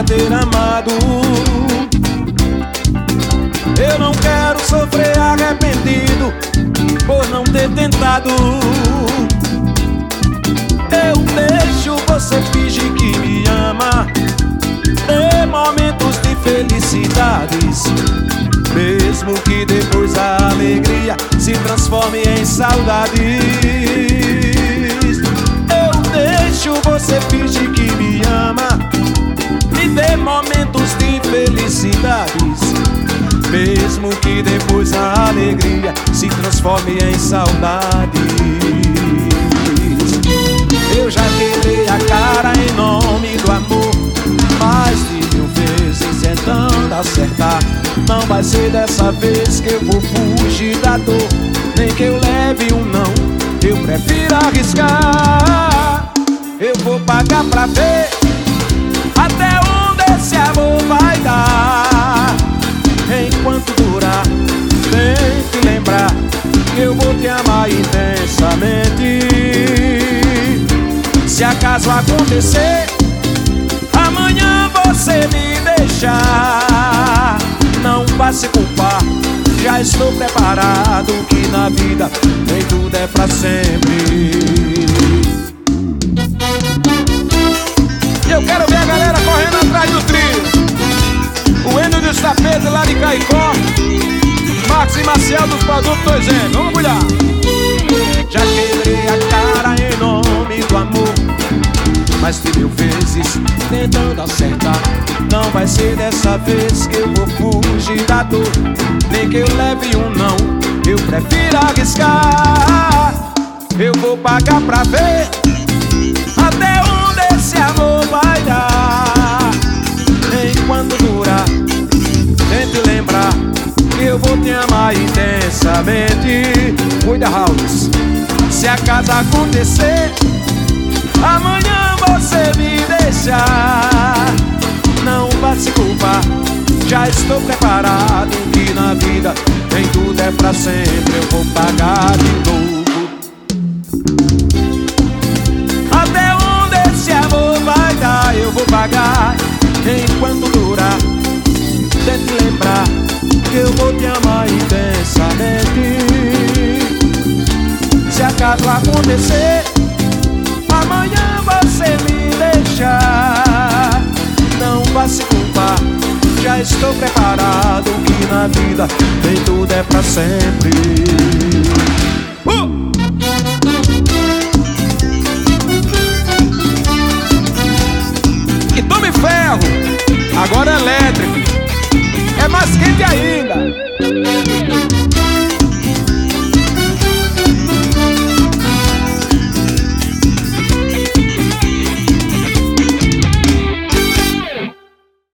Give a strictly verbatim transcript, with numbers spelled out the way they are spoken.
ter amado. Eu não quero sofrer arrependido por não ter tentado. Eu deixo você fingir que me ama, ter momentos de felicidades, mesmo que depois a alegria se transforme em saudades. Eu deixo você fingir que me ama, me dê momentos de felicidades, mesmo que depois a alegria se transforme em saudades. Eu já quebrei a cara em nome do amor mais de mil vezes tentando acertar. Não vai ser dessa vez que eu vou fugir da dor, nem que eu leve um não, eu prefiro arriscar. Eu vou pagar pra ver até onde esse amor vai dar. Enquanto durar, tem que lembrar que eu vou te amar intensamente. Se acaso acontecer amanhã você me deixar, não vá se culpar, já estou preparado, que na vida nem tudo é pra sempre. Eu quero ver a galera correndo atrás do trio. O Eno dos Tapetes lá de Caicó, Max e Marcial dos Produtos dois M. Vamos olhar. Já quebrei a cara em nome do amor mais de mil vezes tentando acertar. Não vai ser dessa vez que eu vou fugir da dor, nem que eu leve um não, eu prefiro arriscar. Eu vou pagar pra ver até onde esse amor vai dar. Enquanto durar, tente lembrar que eu vou te amar intensamente. Cuida, Raul. Se acaso acontecer amanhã você me deixar, não vá se culpar, já estou preparado, que na vida nem tudo é pra sempre. Eu vou pagar de novo até onde esse amor vai dar. Eu vou pagar enquanto durar, tente lembrar que eu vou te amar intensamente. Se acaso acontecer amanhã você me deixar, não vá se culpar, já estou preparado, que na vida nem tudo é pra sempre. uh! E tome ferro, agora é elétrico, é mais quente ainda.